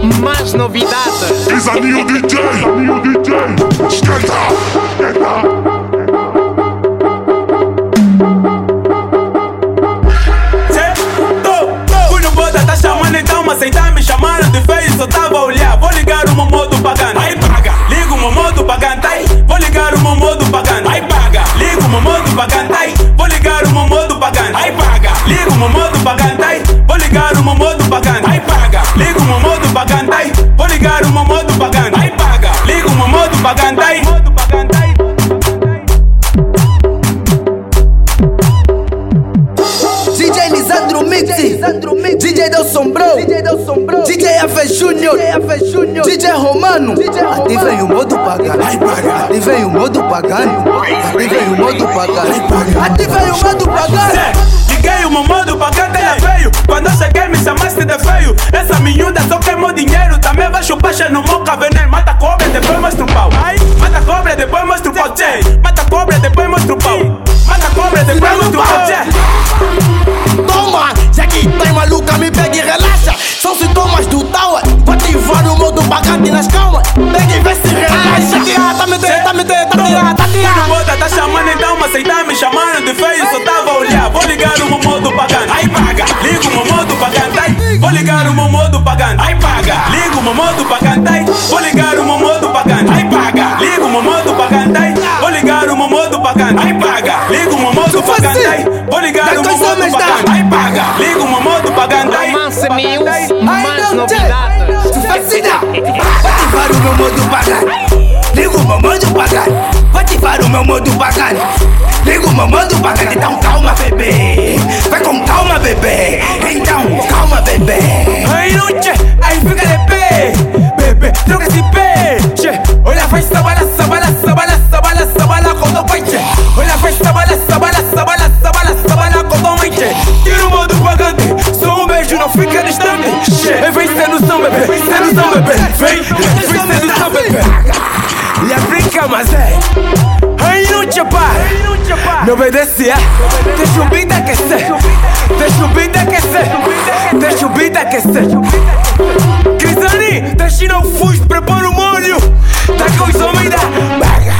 mais novidades. Isaninho DJ, esquenta, Fui no boda, tá chamando então, mas sem tá me chamando de feio, só tava a olhar. Vou ligar o meu modo pagando, aí paga. Ligo o meu modo pagando, aí. Vou ligar o meu modo pagando, aí paga. Ligo o meu modo pagando, aí. Vou ligar o meu modo pagando, aí paga. Ligo o meu modo pagando, aí. Vou ligar o meu modo pagando, aí paga. Ligo o meu modo pagando, aí. Vou ligar o meu modo pagando, aí paga. Ligo o meu modo pagando, aí. DJ Lisandro Mix, DJ Del Sombro, DJ F Junior, DJ Romano. Ativem o modo pagano, ativem o modo pagano, ativem o modo pagano, ativem o modo pagano. Liguei o meu modo pagando, ela veio. Quando eu cheguei me chamaste de feio. Essa miúda só queimou dinheiro. Também vai chupar no moca veneno. Mata cobra, depois mostra o pau. Mata cobra, depois mostra o pau. Mata cobra, depois mostra o pau. Mata cobra, depois mostra o pau. Toma, já que tá maluca, me pega e relaxa. São sintomas do tower. Vou ativar o modo pagante nas calmas. Pega e vê se relaxa. Tá me No boda tá chamando então, mas cê tá me chamando de feio, só tava a olhar. Vou ligar o meu modo pagando, aí paga. Ligo o meu modo pagando, aí. Vou ligar o meu modo pagando, aí paga. Ligo o meu modo pagando, aí. Vou ligar o meu modo pagando, aí paga. Ligo o meu modo pagando, aí. Vou ligar o meu modo pagando, aí paga. Ligo o meu modo pagando, aí. Vou ligar o meu modo pagando, aí paga. Ligo o meu modo pagando, aí. Romance News, mais novidades. Vou ativar o meu modo pagano. Ligo o meu modo pagano. Vou ativar o meu modo pagano. Ligo o meu modo pagano. Então calma, bebê. Vai com calma, bebê. Então calma, bebê. Ai, não, tchê, aí fica de pé. Bebê, troca esse pé. Tchê, olha, faz sabala, sabala, sabala, sabala, sabala com o pai, tchê. Olha, faz sabala, sabala, sabala, sabala, sabala com o mãe, tchê. Tira o modo pagante, só um beijo, não fica distante. Tchê, vem sedução, bebê, sedução, bebê. Vem sedução, bebê. E a brinca, mas é. Ai, não te para. Me obedece, é. Deixa o beat aquecer. Deixa o beat aquecer. Deixa o beat aquecer. Crisani, deixa não fujo, prepara o molho. Tá com os homens da baga.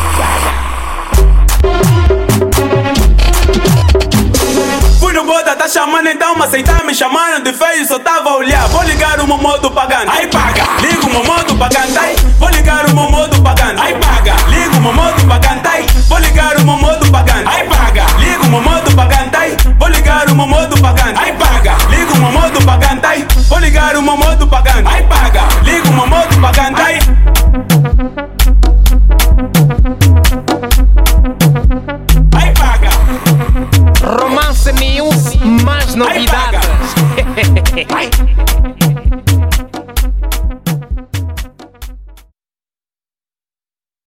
Fui no boda, tá chamando então, mas cê tá me chamando de feio, só tava a olhar. Vou ligar o meu modo pagando, aí paga. Ligo o meu modo pagando, aí. Vou ligar o meu modo pagando, aí paga. Ligo o meu modo pagando, aí. Vou ligar o meu modo pagando, aí paga. Ligo o meu modo pagando, aí. Vou ligar o meu modo pagando, aí paga. Ligo o meu modo pagando, aí. Vou ligar o meu modo pagando, aí paga. Ligo o meu modo pagando, aí. Aí paga. Romance News, mais novidades.